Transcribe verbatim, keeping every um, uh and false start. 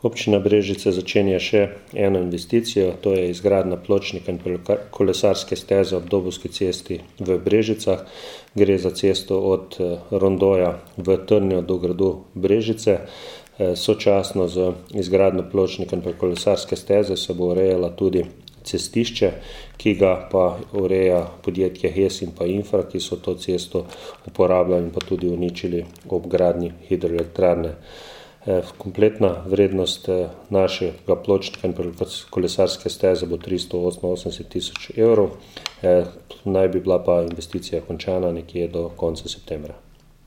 Občina Brežice začenja še eno investicijo, to je izgradnja pločnika in kolesarske steze ob Dobovski cesti v Brežicah. Gre za cesto od rondoja v Trnjo do gradu Brežice. Sočasno z izgradnjo pločnika in kolesarske steze se bo urejala tudi cestišče, ki ga pa ureja podjetje Hes in pa Infra, ki so to cesto uporabljali in pa tudi uničili ob gradnji hidroelektrarne. Kompletna vrednost našega pločnika in kolesarske steze bo tristo oseminosemdeset tisoč evrov, naj bi bila pa investicija končana nekje do konca septembra.